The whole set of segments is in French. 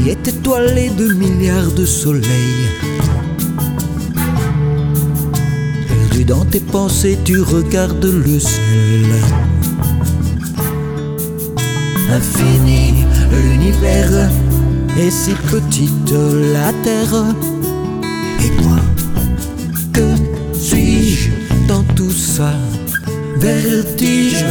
vie est étoilée de milliards de soleils. Perdu dans tes pensées, tu regardes le ciel. Infini l'univers, et si petite la terre. Et moi, que suis-je dans tout ça? Vertige.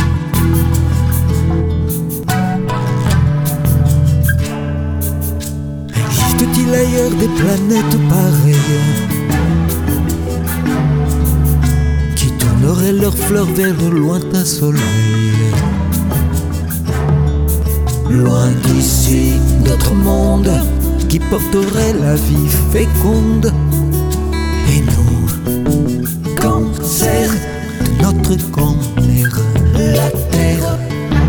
Existe-t-il ailleurs des planètes pareilles qui tourneraient leurs fleurs vers le lointain soleil? Loin d'ici, d'autres mondes qui porteraient la vie féconde. Et nous, cancer de notre grand-mère, la terre.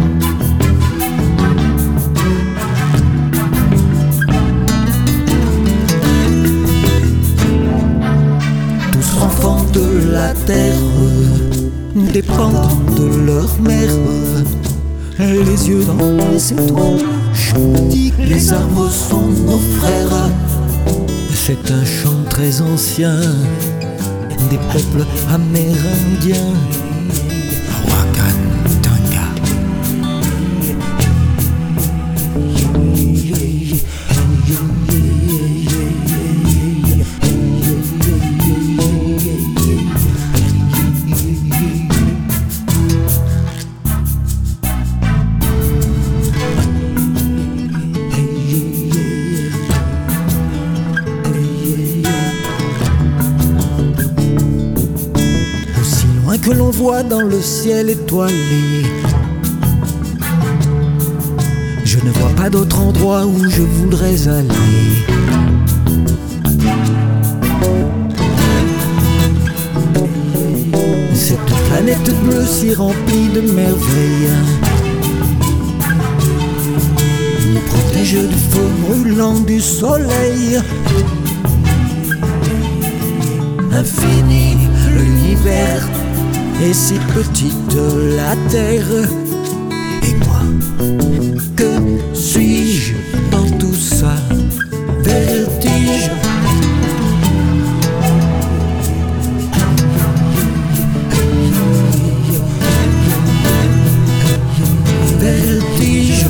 Tous enfants de la terre, dépendants de leur mère. Les yeux dans les étoiles, je me dis que les arbres sont nos frères. C'est un chant très ancien des peuples amérindiens. Wakandanga. Que l'on voit dans le ciel étoilé, je ne vois pas d'autre endroit où je voudrais aller. Cette planète bleue si remplie de merveilles nous protège du feu brûlant du soleil. Infini l'univers, et si petite la terre. Et moi, que suis-je dans tout ça? Vertige. Vertige.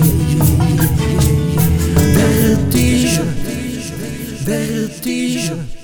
Vertige.